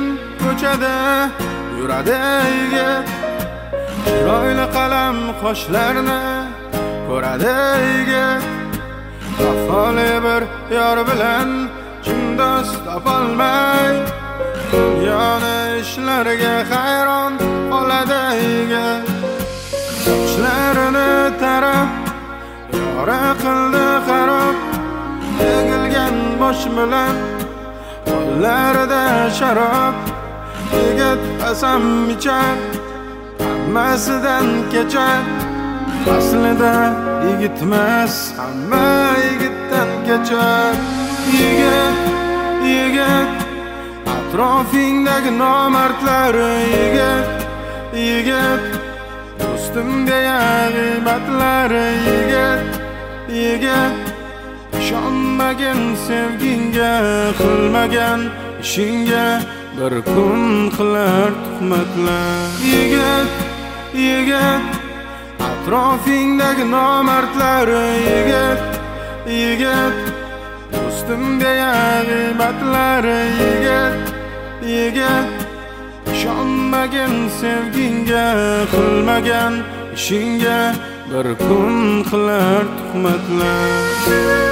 ko'chada yuradi yigit, chiroyli qalam qoshlarni ko'radi yigit. Vafoli bir yor bilan chimdost topolmay, dunyoni ishlariga hayron qoladi yigit. Sochlarini tarab yora qildi xarob, egilgan bosh bilan qo'llarida sharob. Yigit qasam ichar, hammasidan kechar. Aslida yigitmas, hamma yigitdan kechar. Yigit, yigit, atrofingdagi nomardlar yigit, yigit, do'stim deya g'iybatlar yigit, yigit. Ishonmagin sevginga, qilmagan ishingga bir kun qilar tuhmatlar. Yigit, yigit, atrofingdagi nomardlar yigit, yigit, do'stim deya g'iybatlar yigit, yigit. Ishonmagin sevginga, qilmagan ishingga bir kun qilar tuhmatlar.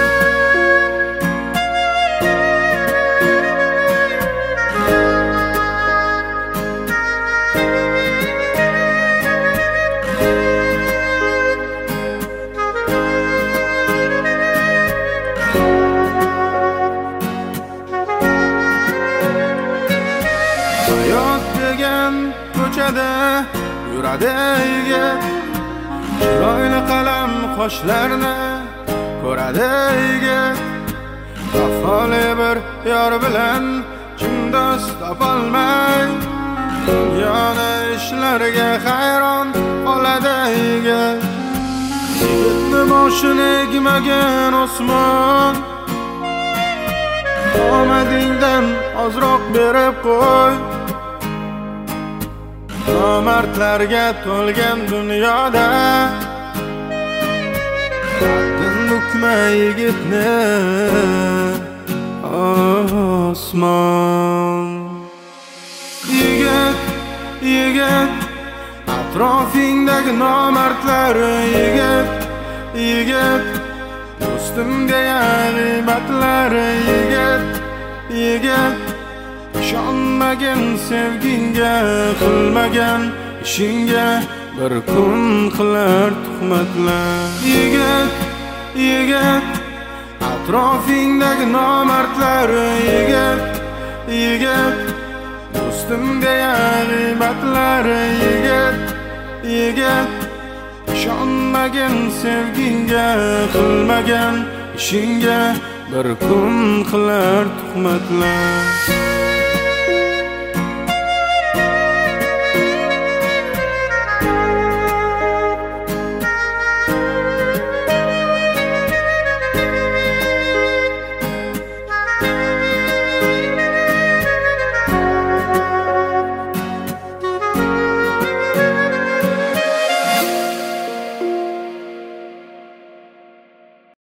Hayot degan ko'chada yuradi yigit, chiroyli qalam qoshlarni ko'radi yigit. Vafoli bir yor bilan chimdost topolmay, dunyoni ishlariga hayron qoladi yigit. Yigitni boshini egmagan osmon, omadingdan ozroq berib qo'y. Nomardlarga to'lgan dunyoda qaddin bukma yigitni osmon. Yigit, yigit, atrofingdagi nomardlar yigit, yigit, do'stim deya g'iybatlar yigit, yigit. Ishonmagin sevginga, qilmagan ishingga bir kun qilar tuhmatlar. Yigit, yigit, atrofingdagi nomardlar yigit, yigit, do'stim deya g'iybatlar yigit, yigit. Ishonmagin sevginga, qilmagan ishingga bir kun qilar tuhmatlar.